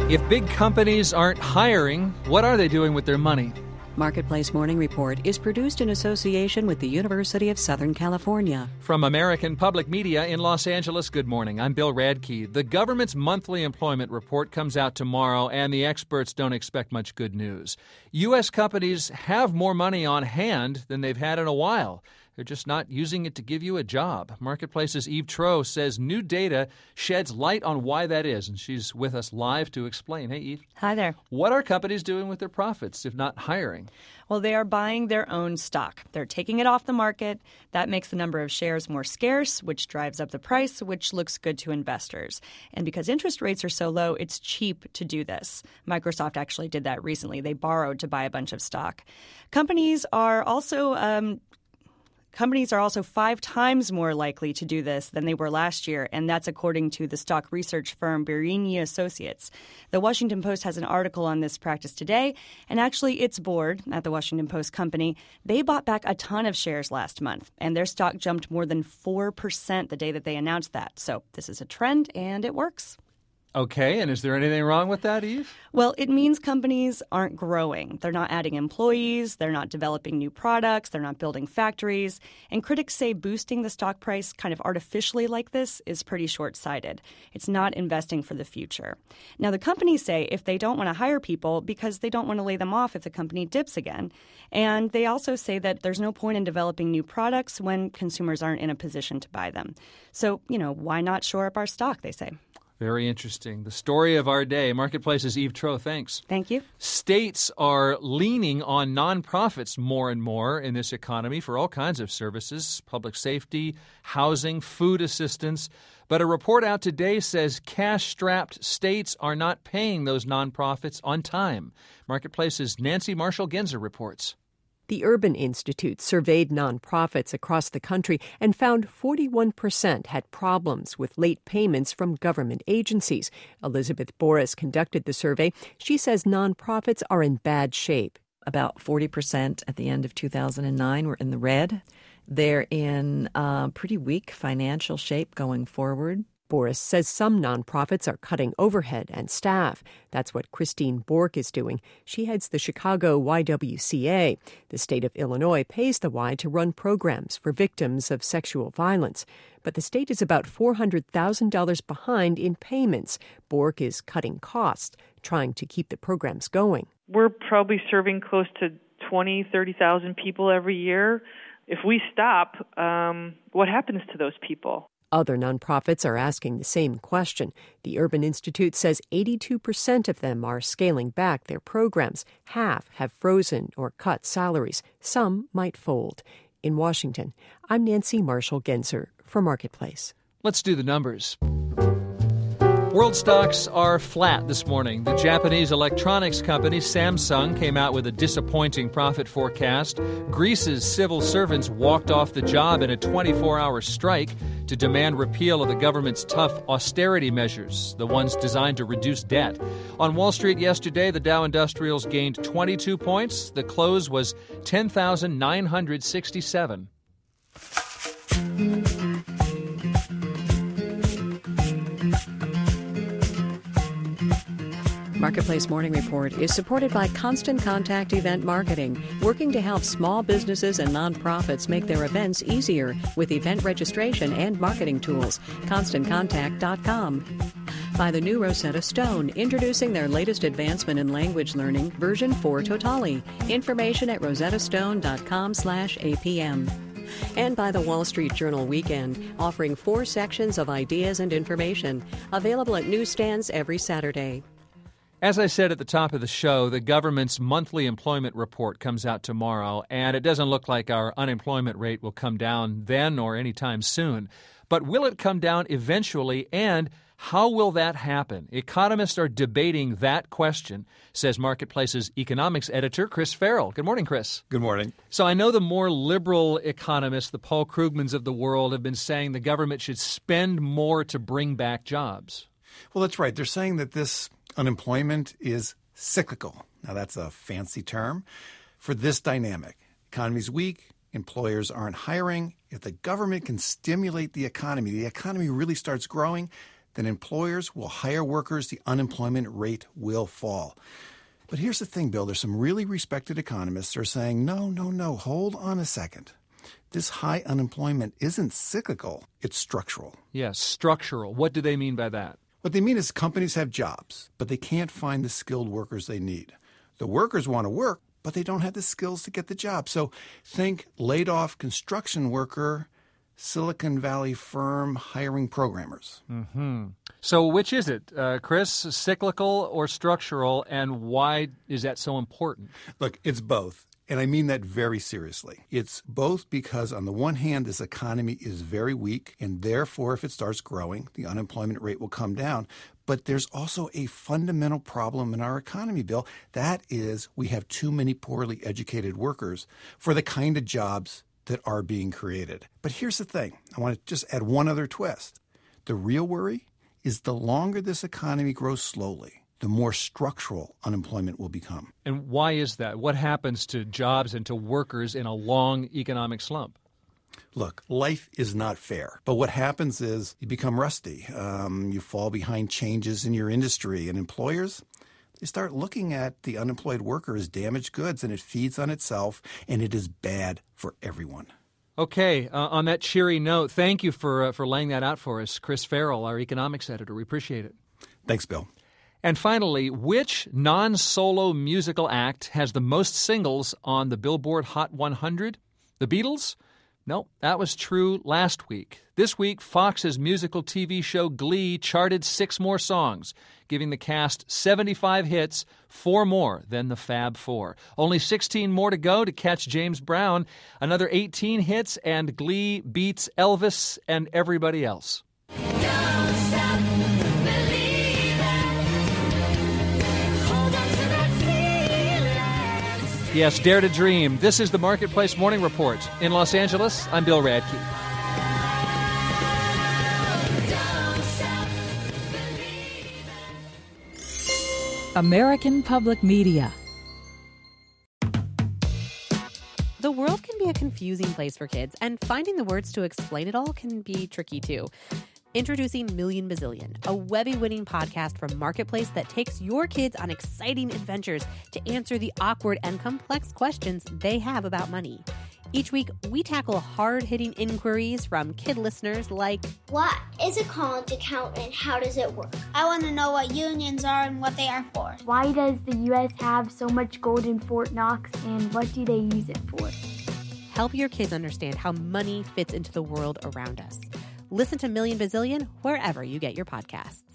If big companies aren't hiring, what are they doing with their money? Marketplace Morning Report is produced in association with the University of Southern California. From American Public Media in Los Angeles, good morning. I'm Bill Radke. The government's monthly employment report comes out tomorrow, and the experts don't expect much good news. U.S. companies have more money on hand than they've had in a while. They're just not using it to give you a job. Marketplace's Eve Troeh says new data sheds light on why that is, and she's with us live to explain. Hey, Eve. Hi there. What are companies doing with their profits, if not hiring? Well, they are buying their own stock. They're taking it off the market. That makes the number of shares more scarce, which drives up the price, which looks good to investors. And because interest rates are so low, it's cheap to do this. Microsoft actually did that recently. They borrowed to buy a bunch of stock. Companies are also 5 times more likely to do this than they were last year, and that's according to the stock research firm Barini Associates. The Washington Post has an article on this practice today, and actually its board at the Washington Post company, they bought back a ton of shares last month, and their stock jumped more than 4% the day that they announced that. So this is a trend, and it works. Okay, and is there anything wrong with that, Eve? Well, it means companies aren't growing. They're not adding employees. They're not developing new products. They're not building factories. And critics say boosting the stock price kind of artificially like this is pretty short-sighted. It's not investing for the future. Now, the companies say if they don't want to hire people because they don't want to lay them off if the company dips again. And they also say that there's no point in developing new products when consumers aren't in a position to buy them. So, why not shore up our stock, they say. Very interesting. The story of our day. Marketplace's Eve Troeh, thanks. Thank you. States are leaning on nonprofits more and more in this economy for all kinds of services, public safety, housing, food assistance. But a report out today says cash-strapped states are not paying those nonprofits on time. Marketplace's Nancy Marshall-Genzer reports. The Urban Institute surveyed nonprofits across the country and found 41% had problems with late payments from government agencies. Elizabeth Boris conducted the survey. She says nonprofits are in bad shape. About 40% at the end of 2009 were in the red. They're in pretty weak financial shape going forward. Boris says some nonprofits are cutting overhead and staff. That's what Christine Bork is doing. She heads the Chicago YWCA. The state of Illinois pays the Y to run programs for victims of sexual violence. But the state is about $400,000 behind in payments. Bork is cutting costs, trying to keep the programs going. We're probably serving close to 20,000, 30,000 people every year. If we stop, what happens to those people? Other nonprofits are asking the same question. The Urban Institute says 82% of them are scaling back their programs. Half have frozen or cut salaries. Some might fold. In Washington, I'm Nancy Marshall-Genzer for Marketplace. Let's do the numbers. World stocks are flat this morning. The Japanese electronics company Samsung came out with a disappointing profit forecast. Greece's civil servants walked off the job in a 24-hour strike to demand repeal of the government's tough austerity measures, the ones designed to reduce debt. On Wall Street yesterday, the Dow Industrials gained 22 points. The close was 10,967. Marketplace Morning Report is supported by Constant Contact Event Marketing, working to help small businesses and nonprofits make their events easier with event registration and marketing tools. ConstantContact.com. By the new Rosetta Stone, introducing their latest advancement in language learning, version 4 Totali. Information at rosettastone.com/APM. And by the Wall Street Journal Weekend, offering 4 sections of ideas and information, available at newsstands every Saturday. As I said at the top of the show, the government's monthly employment report comes out tomorrow, and it doesn't look like our unemployment rate will come down then or anytime soon. But will it come down eventually, and how will that happen? Economists are debating that question, says Marketplace's economics editor, Chris Farrell. Good morning, Chris. Good morning. So I know the more liberal economists, the Paul Krugmans of the world, have been saying the government should spend more to bring back jobs. Well, that's right. They're saying that this unemployment is cyclical. Now, that's a fancy term for this dynamic. Economy's weak, employers aren't hiring. If the government can stimulate the economy really starts growing, then employers will hire workers, the unemployment rate will fall. But here's the thing, Bill. There's some really respected economists who are saying, no, hold on a second. This high unemployment isn't cyclical, it's structural. Yes, structural. What do they mean by that? What they mean is companies have jobs, but they can't find the skilled workers they need. The workers want to work, but they don't have the skills to get the job. So think laid-off construction worker, Silicon Valley firm hiring programmers. Mm-hmm. So which is it, Chris, cyclical or structural, and why is that so important? Look, it's both. And I mean that very seriously. It's both because, on the one hand, this economy is very weak, and therefore, if it starts growing, the unemployment rate will come down. But there's also a fundamental problem in our economy, Bill. That is, we have too many poorly educated workers for the kind of jobs that are being created. But here's the thing. I want to just add one other twist. The real worry is the longer this economy grows slowly, the more structural unemployment will become. And why is that? What happens to jobs and to workers in a long economic slump? Look, life is not fair. But what happens is you become rusty. You fall behind changes in your industry. And employers, they start looking at the unemployed worker as damaged goods, and it feeds on itself, and it is bad for everyone. Okay, on that cheery note, thank you for laying that out for us. Chris Farrell, our economics editor. We appreciate it. Thanks, Bill. And finally, which non-solo musical act has the most singles on the Billboard Hot 100? The Beatles? No, that was true last week. This week, Fox's musical TV show Glee charted 6 more songs, giving the cast 75 hits, 4 more than the Fab Four. Only 16 more to go to catch James Brown. Another 18 hits, and Glee beats Elvis and everybody else. Don't stop believing. Yes, dare to dream. This is the Marketplace Morning Report. In Los Angeles, I'm Bill Radke. American Public Media. The world can be a confusing place for kids, and finding the words to explain it all can be tricky too. Introducing Million Bazillion, a Webby-winning podcast from Marketplace that takes your kids on exciting adventures to answer the awkward and complex questions they have about money. Each week, we tackle hard-hitting inquiries from kid listeners like, what is a college account and how does it work? I want to know what unions are and what they are for. Why does the U.S. have so much gold in Fort Knox, and what do they use it for? Help your kids understand how money fits into the world around us. Listen to Million Bazillion wherever you get your podcasts.